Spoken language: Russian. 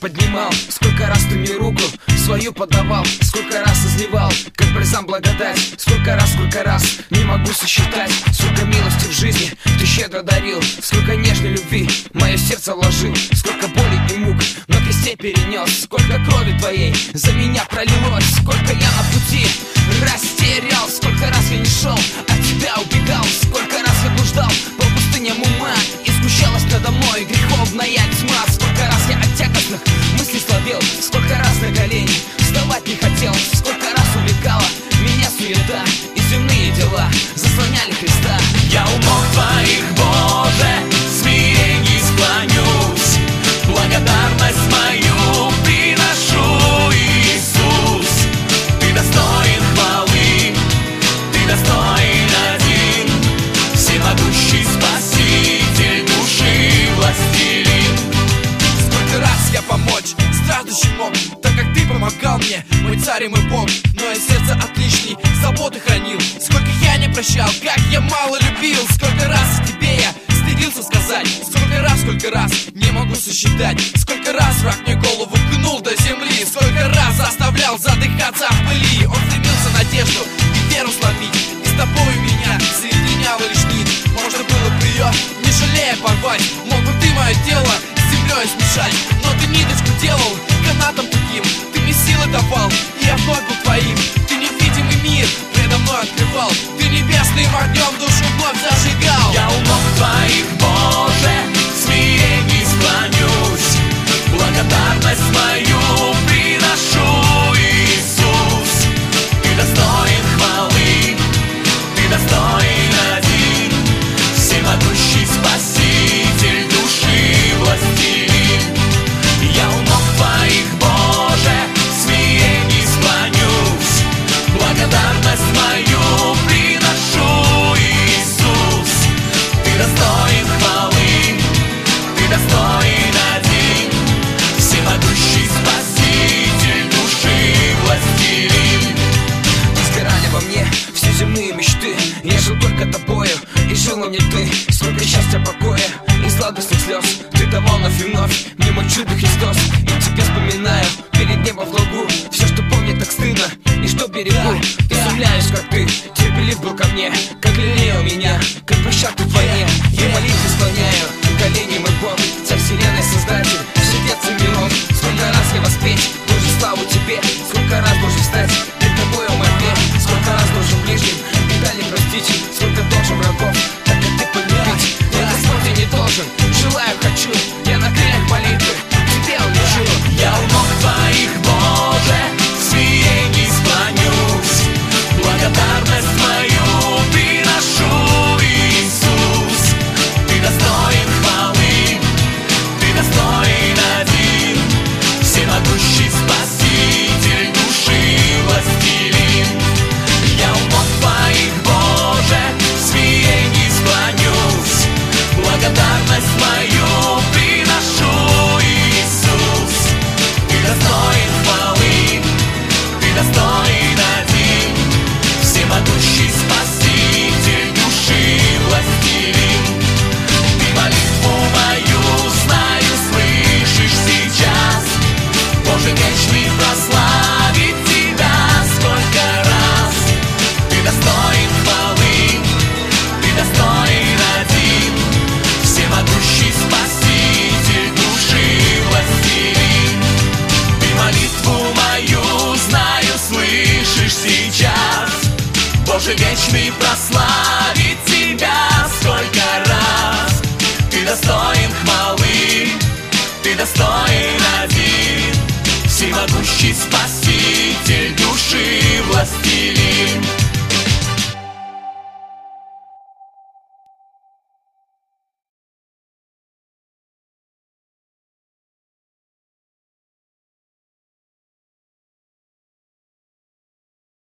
поднимал, сколько раз ты мне руку свою подавал, сколько раз изливал, как бальзам благодать. Сколько раз не могу сосчитать. Сколько милости в жизни ты щедро дарил, сколько нежной любви мое сердце вложил, сколько боли и мук на кресте перенес, сколько крови твоей за меня пролилось, сколько я на пути растерял, сколько раз я не шел, от тебя убегал, сколько раз я блуждал по пустыням ума, и сгущалась надо мной греховная тьма. Сколько раз я от тягостных мыслей слабел, сколько раз на колени вставать не хотел, сколько раз увлекала меня суета, и земные дела заслоняли Христа. Я у ног твоих, Боже, в смирении склонюсь, благодарность мою приношу, Иисус. Ты достоин хвалы, ты достоин один, всемогущий Спаситель души, властелин. Сколько раз я помочь страждущим мог, так как ты помогал мне, мой царь и мой Бог. Но я сердце отличней заботы хранил. Сколько я не прощал, как я мало любил. Сколько раз тебе я стыдился сказать, сколько раз не могу сосчитать. Сколько раз враг мне голову гнул до земли, сколько раз заставлял задыхаться в пыли. Он стремился надежду и веру сломить, и с тобой меня соединял лишь нить. Можно было бы ее, не жалея, порвать. Мог бы ты мое тело с землей смешать, но ты ниточку делал канатом таким. Ты мне силы давал, и я вновь был твоим. Ты невидимый мир предо мной открывал, ты небесным огнем душу вновь зажигал. Я у ног твоих, Боже, в смирении склонюсь, благодарность мою приношу, Иисус. Ты достоин хвалы, ты достоин один, всемогущий Спаситель души, властелин. Я у ног твоих, Боже, в смирении склонюсь, благодарность мою приношу, Иисус. Ты достоин хвалы, ты достоин один, всемогущий Спаситель души, властелин. Сгорали во мне все земные мечты, я жил только тобою, и жил на мне ты. Сколько счастья, покоя и сладостных слез ты давал вновь и вновь мне, мой чудо Христос. И тебе вспоминаю перед небом в лугу все, что помню, так стыдно и что берегу. Изумляюсь, как ты терпелив был ко мне, как лелеял меня, как прощал ты в войне. Я молитвы склоняю колени, мой Бог, Царь вселенной, Создатель, вседец и миров. Сколько раз я воспеть Божью славу тебе, сколько раз должен встать перед тобой в мольбе, сколько раз должен ближним беда не простить, сколько должен врагов, так как ты полюбить. Я, Господь, я не должен, желаю, хочу, я на крыльях молитвы тебе улечу. Я у ног твоих, Боже, в смирении склонюсь, благодарность мою приношу, Иисус. Ты достоин хвалы, ты достоин один, всемогущий Спаситель души, властелин. Я у ног твоих, Боже, в смирении склонюсь, благодарность мою приношу, Иисус. Ты достоин хвалы, ты достоин один, всемогущий Спаситель души, властелин. Ты молитву мою знаю, слышишь сейчас, Боже вечный, прославить тебя сколько раз. Ты достоин хвалы, ты достоин один, всемогущий Спаситель души, властелин. Ты молитву мою знаю, слышишь сейчас, Боже вечный, прославить тебя сколько раз. Ты достоин хвалы, ты достоин один, всемогущий Спаситель души, властелин.